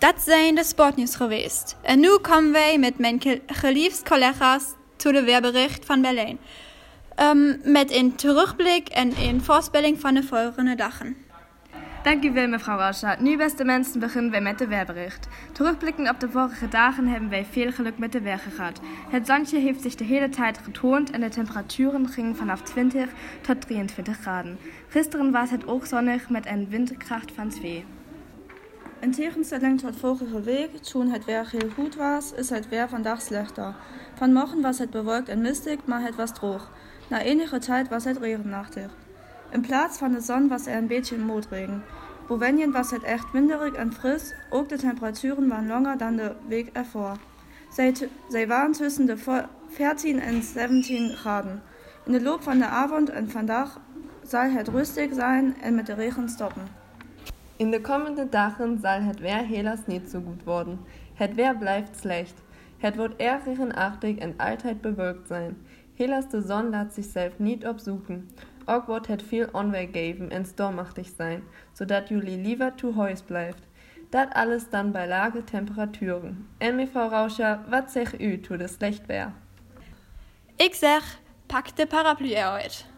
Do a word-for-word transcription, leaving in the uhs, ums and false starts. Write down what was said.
Dat zijn de sportnieuws geweest. En nu komen wij met mijn geliefde collega's toe de weerbericht van Berlijn. Um, met een terugblik en een voorspelling van de volgende dagen. Dankjewel, mevrouw Rascha. Nu, beste mensen, beginnen wij met de weerbericht. Terugblickend op de vorige dagen hebben wij veel geluk met de weer gehad. Het zonnetje heeft zich de hele tijd getoond en de temperaturen gingen vanaf twintig tot drieëntwintig graden. Gisteren was het ook zonnig met een windkracht van twee. In tegenstelling tot vorige week, toen het weer heel goed was, is het weer vandaag slechter. Vanmorgen was het bewolkt en mistig, maar het was droog. Na enige tijd was het regenachtig. In plaats van de zon was er een beetje motregen. Bovendien was het echt winderig en fris, ook de temperaturen waren langer dan de week ervoor. Zij, zij waren tussen de veertien en zeventien graden. In de loop van de avond en vandaag zal het rustig zijn en met de regen stoppen. In de komende dagen zal het weer helaas niet zo goed worden. Het weer blijft slecht. Het wordt erg regenachtig en altijd bewölkt zijn. Helaas de zon laat zichzelf niet opzoeken. Ook wordt het veel onweer geven en stormachtig zijn, zodat jullie liever zu huis blijft. Dat alles dan bij lage temperaturen. En mevrouw Rascha, wat zegt u toe de slecht weer? Ik zeg, pak de paraplu eruit.